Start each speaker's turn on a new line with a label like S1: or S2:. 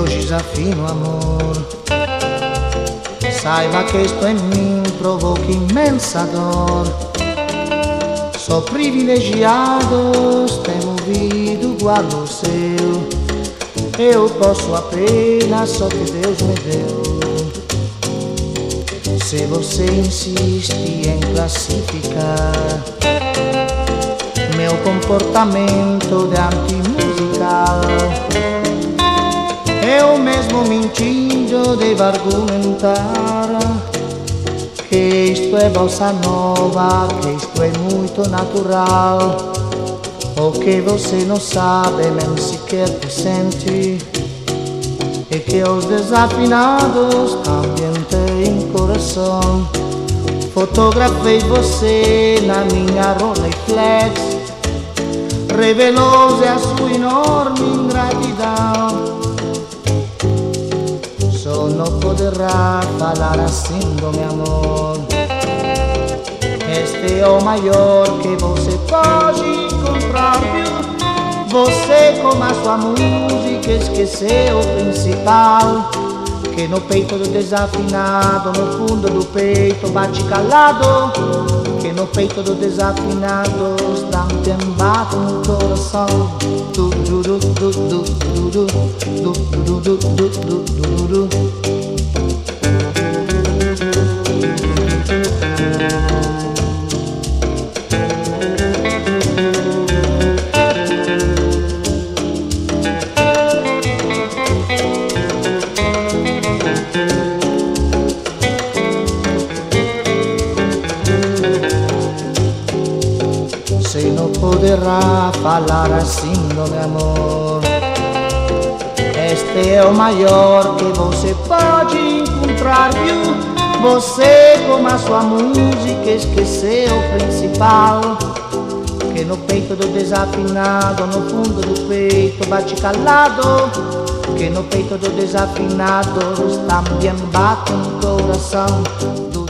S1: hoje desafino amor. Saiba que isto em mim provoca imensa dor. Sou privilegiado, tenho ouvido igual ao seu. Eu posso apenas só que Deus me deu. Se você insiste em classificar meu comportamento de antimusical, eu mesmo mentindo devo argumentar que isto é bossa nova, que isto é muito natural. O que você não sabe nem sequer te sente é que os desafinados também têm coração. Fotografei você na minha Rolleiflex, revelou-se a sua enorme ingratidão. Só não poderá falar assim do meu amor. Este é o maior que você pode encontrar, viu? Você com a sua música esqueceu o principal, que no peito do desafinado, no fundo do peito bate calado, que no peito do desafinado também bate no coração. Du, du, du, du, du, du, du, du, du, du, du, du, du, du. Você não poderá falar assim do meu amor. Este é o maior que você pode encontrar, viu? Você com a sua música esqueceu o principal, que no peito do desafinado, no fundo do peito bate calado, que no peito do desafinado também bate no coração.